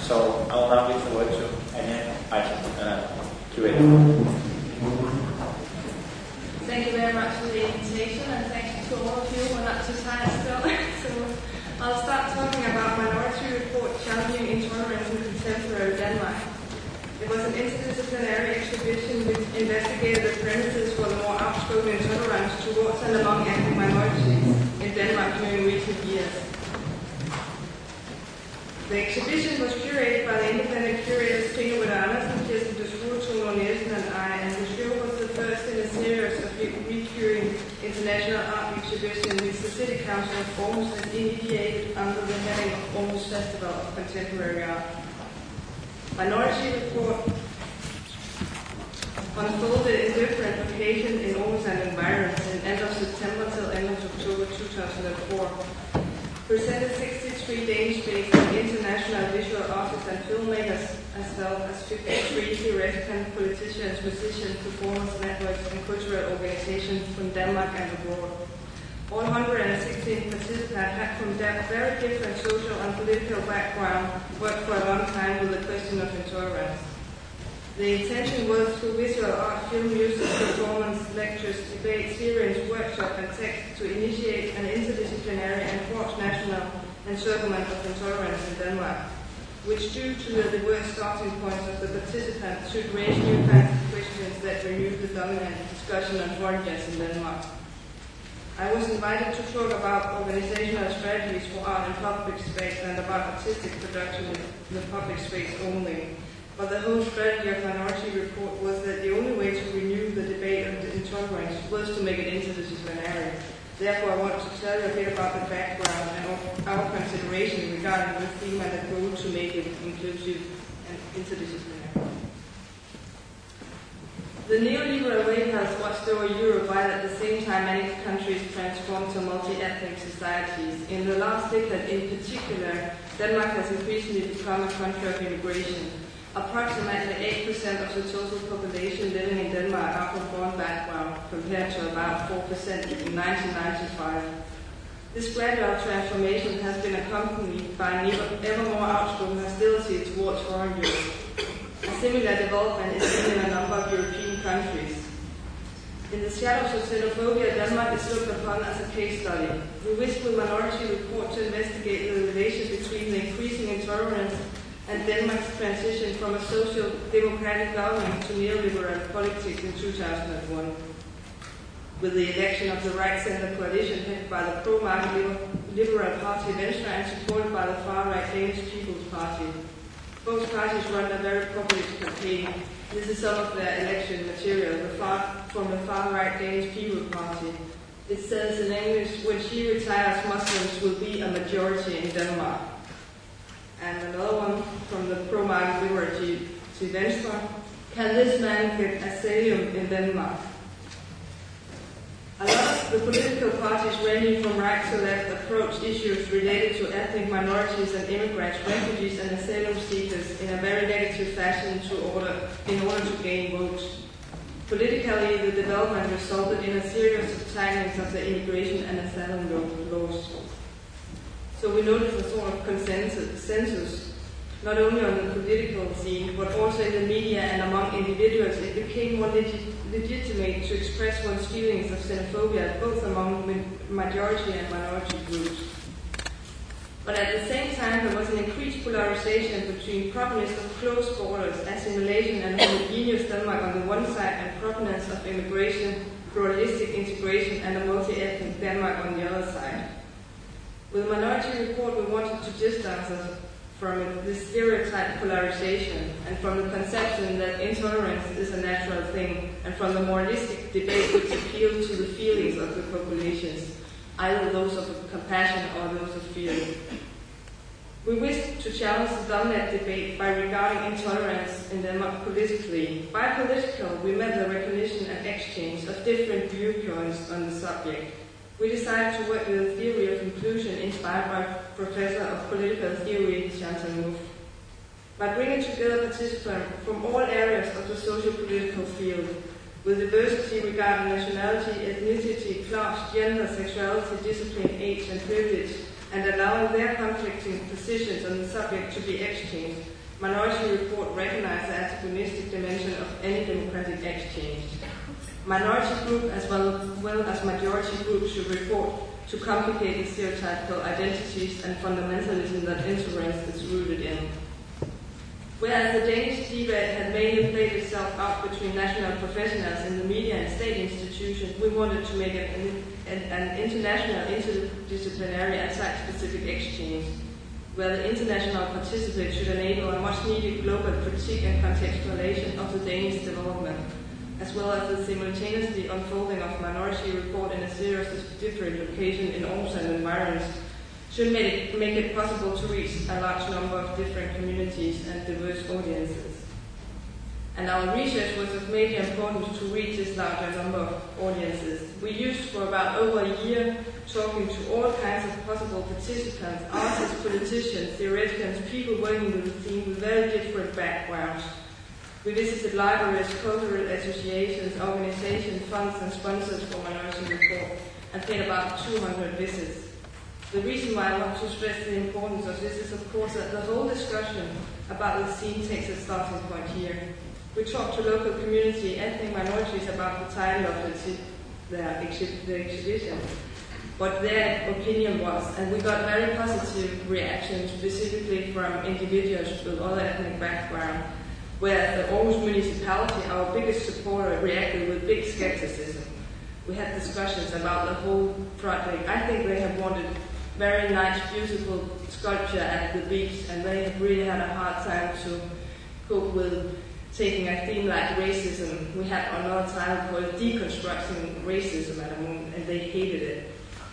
So I will now give the word to Anja Eichen, curator. Thank you very much for the invitation, and thanks to all of you. We're not too tired still. So I'll start talking about Minority Report Challenging Intolerance in Contemporary Denmark. It was an interdisciplinary exhibition which investigated the premises for the more outspoken intolerance towards and among ethnic minorities in Denmark during recent years. The exhibition was curated by the independent curators Trine Rytter Andersen, Kirsten Desruer, Tone Nielsen and I, and the show was the first in a series of recurring international art exhibitions which the City Council of Aarhus has initiated under the heading of Aarhus Festival of Contemporary Art. Minority Report unfolded in different locations in Aarhus and environs in end of September till end of October 2004. Presented 63 Danish-based and international visual artists and filmmakers, as well as 53 theoretical politicians, musicians, performers, networks, and cultural organizations from Denmark and abroad. All 116 participants had from very different social and political background worked for a long time with the question of intolerance. The intention was through visual art, film, music, performance, lectures, debates, hearings, workshops, and text to initiate an interdisciplinary and cross-national encirclement of intolerance in Denmark, which due to the diverse starting points of the participants should raise new kinds of questions that renew the dominant discussion on foreigners in Denmark. I was invited to talk about organizational strategies for art in public space and about artistic production in the public space only. But the whole strategy of Minority Report was that the only way to renew the debate on intolerance was to make it interdisciplinary. Therefore, I want to tell you a bit about the background and our consideration regarding the theme and the goal to make it inclusive and interdisciplinary. The neoliberal wave has watched over Europe while at the same time many countries transformed to multi-ethnic societies. In the last decade in particular, Denmark has increasingly become a country of immigration. Approximately 8% of the total population living in Denmark are from foreign background, compared to about 4% in 1995. This gradual transformation has been accompanied by an ever more outspoken hostility towards foreigners. A similar development is seen in a number of European countries. In the shadows of xenophobia, Denmark is looked upon as a case study. We wish with Minority Report to investigate the relation between the increasing intolerance and Denmark's transition from a social democratic government to neoliberal politics in 2001. With the election of the right-center coalition headed by the pro-market liberal party Venstre and supported by the far-right Danish People's Party. Both parties run a very populist campaign. This is some of their election material from the far-right Danish People's Party. It says in English, when she retires, Muslims will be a majority in Denmark. And another one from the pro-market liberal to Venstre. Can this man get asylum in Denmark? A lot of the political parties ranging from right to left approach issues related to ethnic minorities and immigrants, refugees and asylum seekers in a very negative fashion in order to gain votes. Politically, the development resulted in a series of tightenings of the immigration and asylum laws. So we noticed a sort of consensus, not only on the political scene, but also in the media and among individuals. It became more legitimate to express one's feelings of xenophobia, both among majority and minority groups. But at the same time, there was an increased polarization between proponents of closed borders, assimilation and homogeneous Denmark on the one side, and proponents of immigration, pluralistic integration and a multi-ethnic Denmark on the other side. With Minority Report, we wanted to distance us from this stereotype polarization and from the conception that intolerance is a natural thing, and from the moralistic debate which appealed to the feelings of the populations, either those of compassion or those of fear. We wished to challenge the dominant debate by regarding intolerance in Denmark politically. By political, we meant the recognition and exchange of different viewpoints on the subject. We decided to work with a theory of inclusion inspired by Professor of Political Theory Chantal Mouffe. By bringing together participants from all areas of the social-political field, with diversity regarding nationality, ethnicity, class, gender, sexuality, discipline, age and privilege, and allowing their conflicting positions on the subject to be exchanged. Minority Report recognizes the antagonistic dimension of any democratic exchange. Minority group as well as majority groups should report to complicate the stereotypical identities and fundamentalism that intolerance is rooted in. Whereas the Danish debate had mainly played itself out between national professionals in the media and state institutions, we wanted to make it an international, interdisciplinary and site-specific exchange, where the international participants should enable a much-needed global critique and contextualization of the Danish development, as well as the simultaneously unfolding of Minority Report in a series of different locations in Aarhus and environs, should make it possible to reach a large number of different communities and diverse audiences. And our research was of major importance to reach this larger number of audiences. We used for about over a year talking to all kinds of possible participants, artists, politicians, theoreticians, people working with the theme with very different backgrounds. We visited libraries, cultural associations, organizations, funds and sponsors for Minority Report and paid about 200 visits. The reason why I want to stress the importance of this is, of course, that the whole discussion about the scene takes a starting point here. We talked to local community, ethnic minorities about the title of the exhibition, what their opinion was, and we got very positive reactions, specifically from individuals with other ethnic background, where the Aarhus municipality, our biggest supporter, reacted with big skepticism. We had discussions about the whole project. I think they have wanted very nice, beautiful sculpture at the beach, and they have really had a hard time to cope with taking a theme like racism. We had another title called Deconstructing Racism at the moment, and they hated it.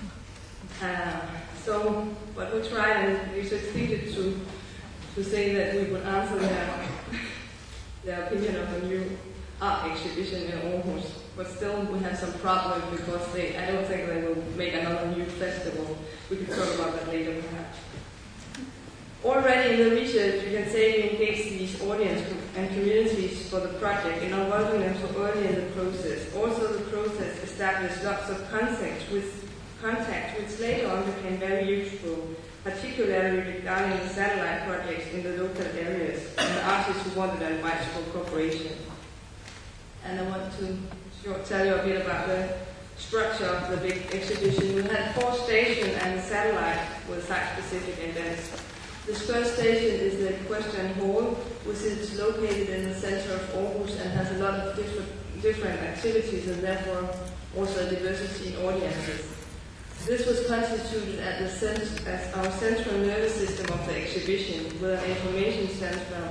But we tried, and we succeeded to say that we would answer their opinion of a new art exhibition in Aarhus. But still, we have some problems because I don't think they will make another new festival. We can talk about that later, perhaps. Already in the research, you can say we engaged these audience and communities for the project in involving them so early in the process. Also, the process established lots of contacts which later on became very useful, particularly regarding the satellite projects in the local areas and the artists who wanted advice for cooperation. And I want to tell you a bit about the structure of the big exhibition. We had 4 stations and the satellite was site-specific events. This first station is the Equestrian Hall, which is located in the center of Aarhus and has a lot of different activities and therefore also diversity in audiences. This was constituted as our central nervous system of the exhibition, with an information center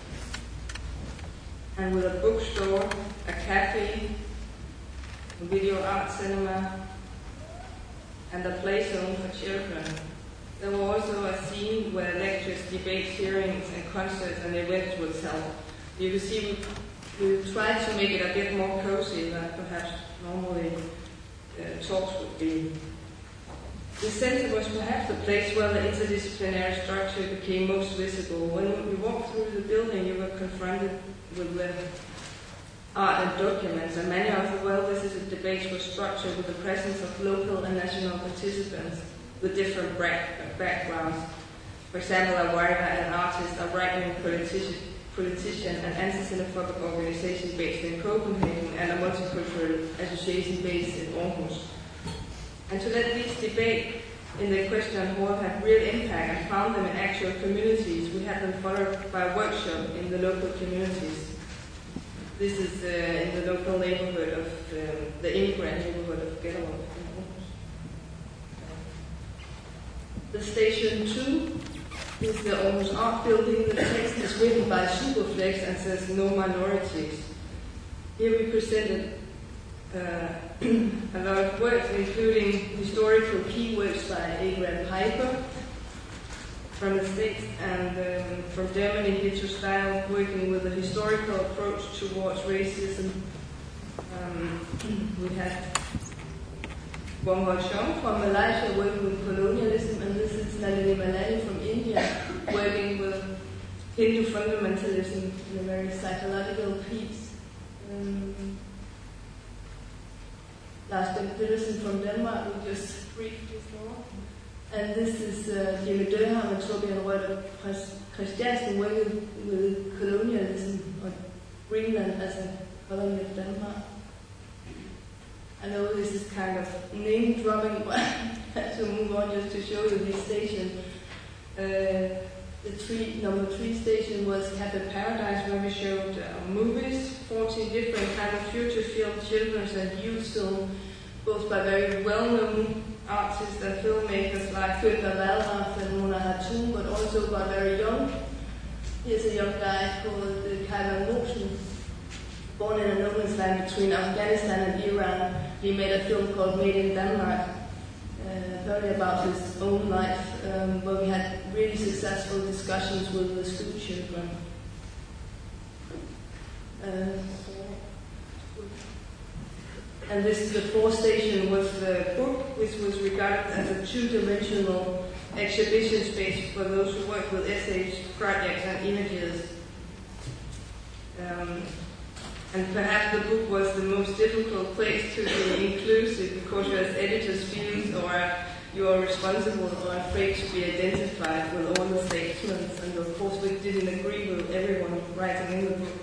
and with a bookstore, a cafe, a video art cinema, and a play zone for children. There was also a scene where lectures, debates, hearings, and concerts and events would held. You can see we tried to make it a bit more cozy than perhaps normally talks would be. The center was perhaps the place where the interdisciplinary structure became most visible. When you walked through the building, you were confronted with the art and documents, and many of the well-visited debates were structured with the presence of local and national participants with different backgrounds. For example, a writer, an artist, a right-wing politician, an anti-xenophobic organization based in Copenhagen, and a multicultural association based in Aarhus. And to let these debates in the Equestrian Hall have real impact and found them in actual communities, we had them followed by a workshop in the local communities. This is in the local neighborhood of the immigrant neighborhood of Gellerup. The station 2 is the Aarhus Art Building. The text is written by Superflex and says no minorities. Here we presented a lot of works, including historical keywords by Adrian Piper from the States and from Germany, Hitler style, working with a historical approach towards racism. We had Wong Ho Chong from Malaysia working with colonialism, and this is Nalini Malani from India working with Hindu fundamentalism in a very psychological piece. Lars Bent Petersen from Denmark, we just briefly saw. And this is Jimmy Durham and Torbjørn Røtter Christiansen working with colonialism on Greenland as a colony of Denmark. I know this is kind of name dropping, but I have to move on just to show you this station. The number 3 station was Cafe Paradise, where we showed movies, 14 different kind of future film, children's and youth film, both by very well-known artists and filmmakers like Fødder Wallraff and Mona Hatoum, but also by very young. Here's a young guy called Kaivan Mosen, born in a no man's land between Afghanistan and Iran. He made a film called Made in Denmark, very about his own life, where we had really successful discussions with the school children. And this, the 4th station, was the book, which was regarded as a 2-dimensional exhibition space for those who work with essays, projects, and images. And perhaps the book was the most difficult place to be inclusive because you as editors feel or you are responsible or afraid to be identified with all the statements, and of course we didn't agree with everyone writing in the book.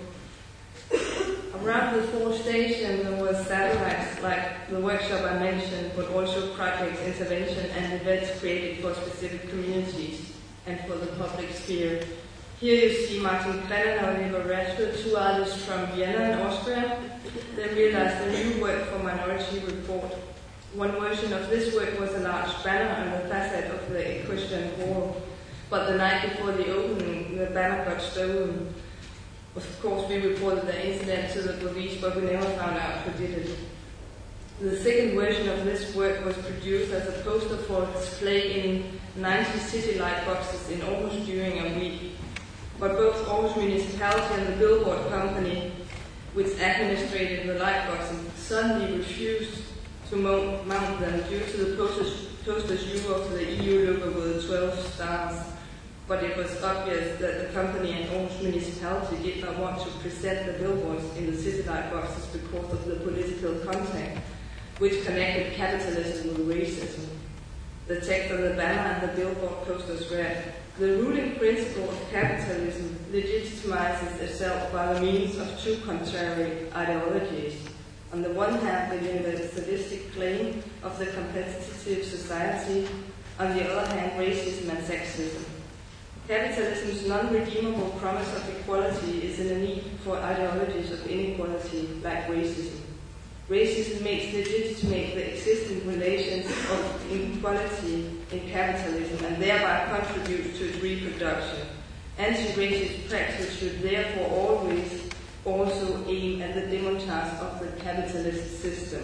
Around the 4th station there was satellites like the workshop I mentioned, but also projects, intervention and events created for specific communities and for the public sphere. Here you see Martin Krenner and Oliver Rashford, 2 artists from Vienna in Austria. They realized a new work for Minority Report. One version of this work was a large banner on the facade of the equestrian hall, but the night before the opening, the banner got stolen. Of course, we reported the incident to the police, but we never found out who did it. The second version of this work was produced as a poster for display in 90 city light boxes in Aarhus during a week. But both Aarhus Municipality and the Billboard Company, which administrated the light boxes, suddenly refused to mount them due to the poster's use of the EU logo with 12 stars. But it was obvious that the company and Aarhus Municipality did not want to present the billboards in the city light boxes because of the political content, which connected capitalism with racism. The text on the banner and the billboard posters read, "The ruling principle of capitalism legitimizes itself by the means of 2 contrary ideologies. On the one hand, the universalistic claim of the competitive society, on the other hand, racism and sexism. Capitalism's non-redeemable promise of equality is in a need for ideologies of inequality, like racism. Racism makes legitimate the existing relations of inequality in capitalism and thereby contributes to its reproduction. Anti-racist practice should therefore always also aim at the demontage of the capitalist system."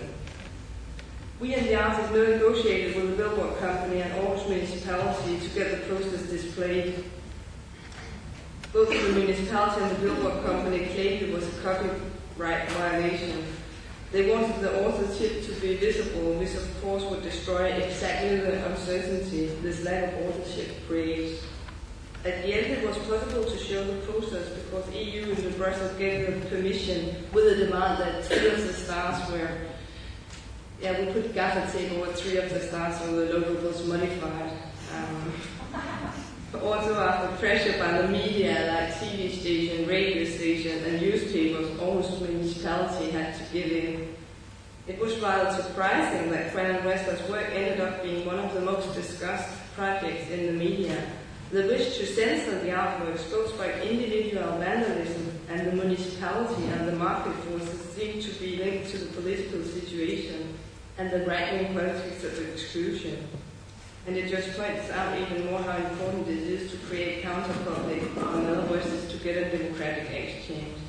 We and the artists negotiated with the Billboard Company and Aarhus Municipality to get the posters displayed. Both the municipality and the Billboard Company claimed it was a copyright violation. They wanted the authorship to be visible, which of course would destroy exactly the uncertainty this lack of authorship creates. At the end, it was possible to show the posters because EU and Brussels gave them permission with a demand that 3 of the stars were, we put gaffer tape over 3 of the stars so the logo was modified. Also after pressure by the media like TV station, radio station and newspapers, Aarhus Municipality had to give in. It was rather surprising that Krenner Westler's work ended up being one of the most discussed projects in the media. The wish to censor the artworks, both by individual vandalism and the municipality and the market forces, seemed to be linked to the political situation and the right-wing politics of exclusion. And it just points out even more how important it is to create counter-public, in other words, is to get a democratic exchange.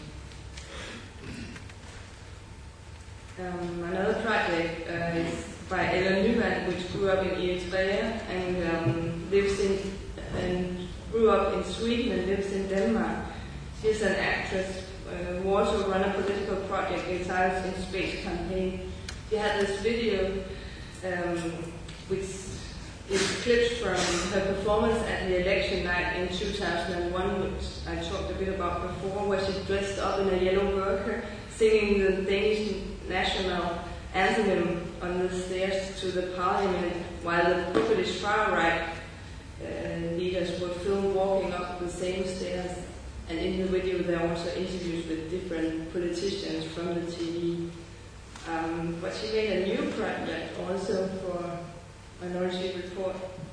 Another project is by Ella Nyman, which grew up in Eritrea and grew up in Sweden and lives in Denmark. She's an actress who also ran a political project entitled In Space Campaign. She had this video which is clips from her performance at the election night in 2001, which I talked a bit about before, where she dressed up in a yellow burqa, singing the Danish national anthem on the stairs to the parliament, while the British far-right leaders were filmed walking up the same stairs. And in the video, there are also interviews with different politicians from the TV. But she made a new project also for Minority Report.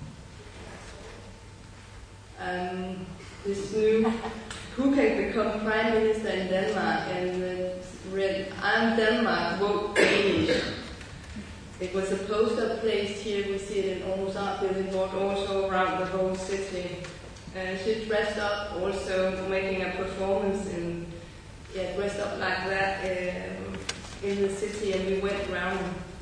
This new Who Can Become Prime Minister in Denmark, and read I'm Denmark, Vote Danish. It was a poster placed here, we see it in Aarhus Art Building, but also around the whole city. She dressed up also making a performance in, dressed up like that in the city, and we went around.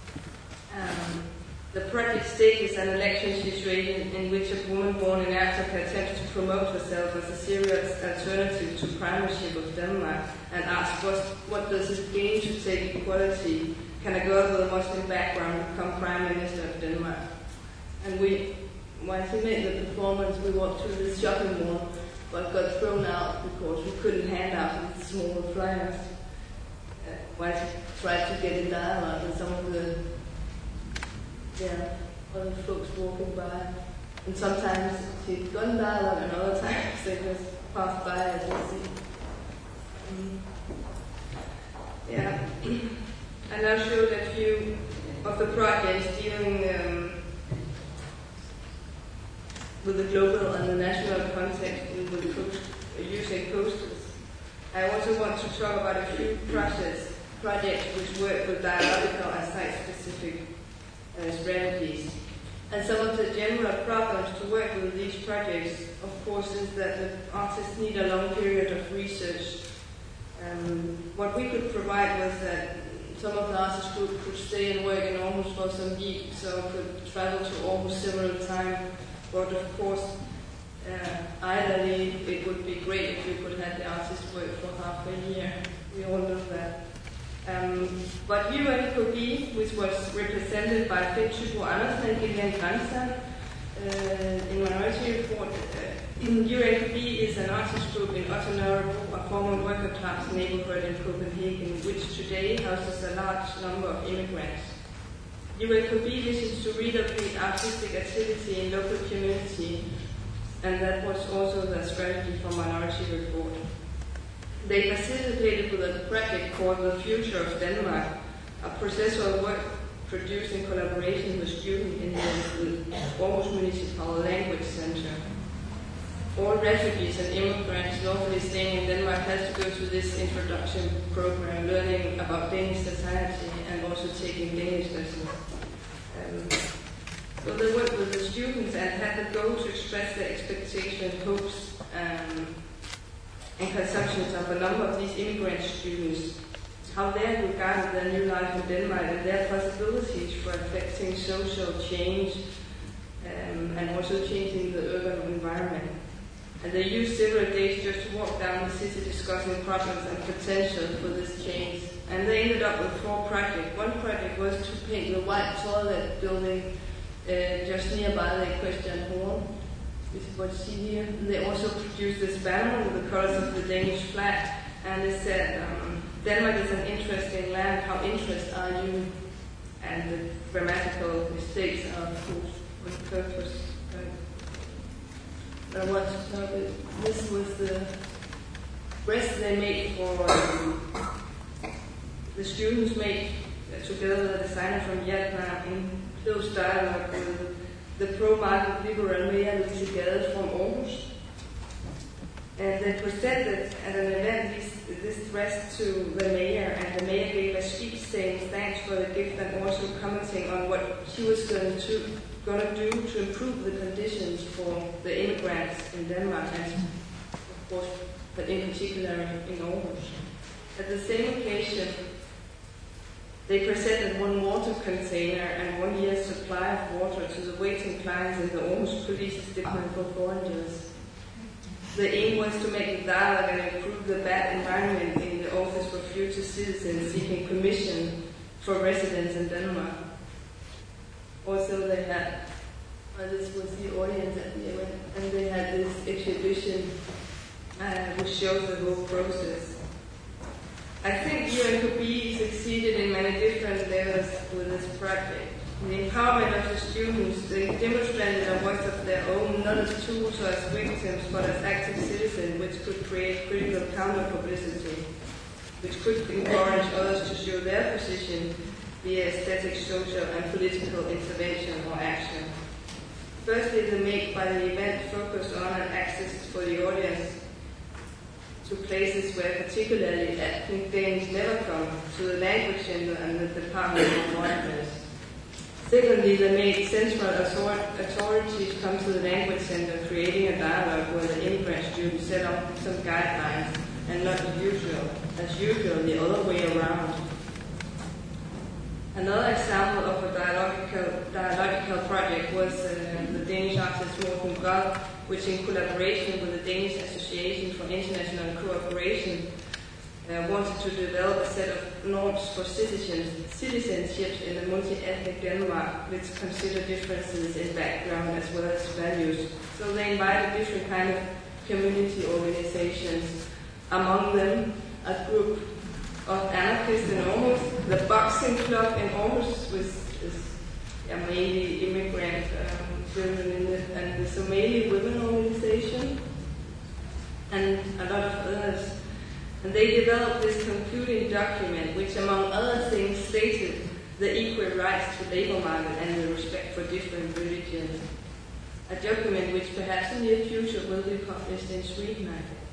The project stages an election situation in which a woman born in Africa attempts to promote herself as a serious alternative to primacy of Denmark, and asks what does it gain to take equality? Can a girl with a Muslim background become Prime Minister of Denmark? And once we made the performance, we walked through this shopping mall, but got thrown out because we couldn't hand out these small flyers. Once we tried to get a dialogue with some of the other folks walking by. And sometimes she'd got a dialogue, and other times they just passed by as you see. And I'll show a few of the projects dealing with the global and the national context with using posters. I also want to talk about a few projects which work with dialogical and site-specific strategies. And some of the general problems to work with these projects, of course, is that the artists need a long period of research. What we could provide was that some of the artist group could stay and work in Aarhus for some weeks, so could travel to Aarhus several times. But of course, ideally, it would be great if we could have the artist work for half a year. We all know that. But UNKB, which was represented by Finn Thybo Andersen and Gillian Granstad in Minority Report, UNKB is an artist group in Ottenørebro, a former worker-class neighborhood in Copenhagen, which today houses a large number of immigrants. UNKB listens to relocate artistic activity in local community, and that was also the strategy for Minority Report. They participated with a project called The Future of Denmark, a processual work produced in collaboration with students in the Aarhus Municipal Language Center. All refugees and immigrants lawfully staying in Denmark has to go to this introduction program, learning about Danish society and also taking Danish lessons. So they worked with the students and had the goal to express their expectations, hopes, and conceptions of a number of these immigrant students, how they regarded their new life in Denmark and their possibilities for affecting social change and also changing the urban environment. And they used several days just to walk down the city discussing problems and potential for this change. And they ended up with 4 projects. One project was to paint the white toilet building just nearby the Christian Horn. This is what you see here. And they also produced this banner with the colors of the Danish flag. And they said, Denmark is an interesting land. How interested are you? And the grammatical mistakes are, of course, on purpose. I want to tell you, this was the dress they made for the students made together with a designer from Vietnam in close dialogue with the pro-market liberal Mayor Louise Gade from Aarhus. And they presented at an event this dress to the mayor, and the mayor gave a speech saying thanks for the gift and also commenting on what she was going to do to improve the conditions for the immigrants in Denmark, and of course, but in particular in Aarhus. At the same occasion, they presented 1 water container and 1 year's supply of water to the waiting clients in the Aarhus Police Department for foreigners. The aim was to make a dialogue and improve the bad environment in the Office for Future Citizens seeking permission for residents in Denmark. Also, they had, this was the audience at the event, and they had this exhibition which shows the whole process. I think UNCOB succeeded in many different levels with this project. The empowerment of the students, they demonstrated a voice of their own, not as tools or as victims, but as active citizens, which could create critical counter-publicity, which could encourage others to show their position via aesthetic, social, and political intervention or action. Firstly, the make by the event focused on and access for the audience to places where particularly ethnic Danes never come, to the language center and the Department of Foreigners. Secondly, they made central authorities come to the language center, creating a dialogue where the immigrant students set up some guidelines, and not as usual, the other way around. Another example of a dialogical project was the Danish artist Morten Gold, which in collaboration with the Danish Association for International Cooperation wanted to develop a set of norms for citizenships in a multi-ethnic Denmark, which consider differences in background as well as values. So they invited different kind of community organizations, among them a group of anarchists in Aarhus, the Boxing Club in Aarhus, which is mainly immigrant women in it, and the Somali Women Organization, and a lot of others. And they developed this concluding document, which among other things stated the equal rights to labor market and the respect for different religions. A document which perhaps in the near future will be published in Sweden, I think.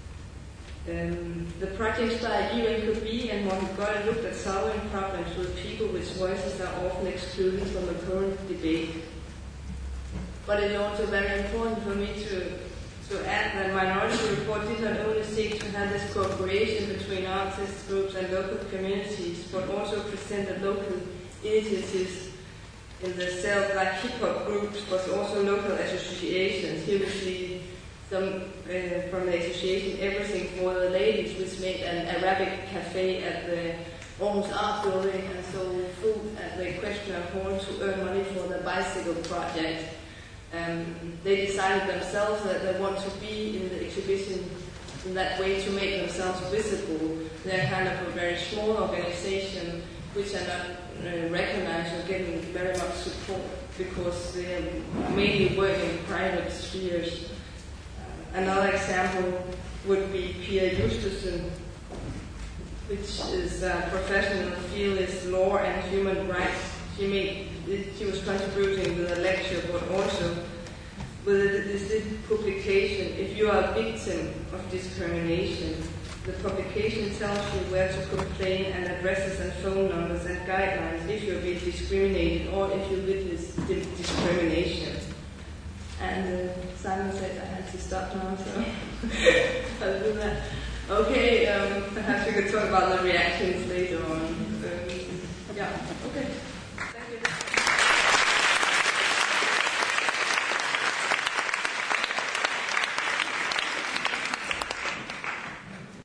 The projects by UNCOB and Morten Gold looked at solving problems with people whose voices are often excluded from the current debate. But it's also very important for me to add that Minority Report did not only seek to have this cooperation between artists, groups and local communities, but also presented local initiatives in the self, like hip-hop groups, but also local associations. Here we see some from the association Everything for the Ladies, which made an Arabic cafe at the Aarhus Art Building and sold food at the Equestrian Hall to earn money for the bicycle project. They decided themselves that they want to be in the exhibition in that way to make themselves visible. They're kind of a very small organization which are not recognized or getting very much support because they mainly work in private spheres. Another example would be Pia Justesen, which is a professional field is law and human rights. She was contributing with a lecture, but also with this publication. If you are a victim of discrimination, the publication tells you where to complain and addresses and phone numbers and guidelines if you're being discriminated or if you witness discrimination. And Simon said I had to stop now, so I'll do that. Okay, perhaps we could talk about the reactions later on. Yeah, okay.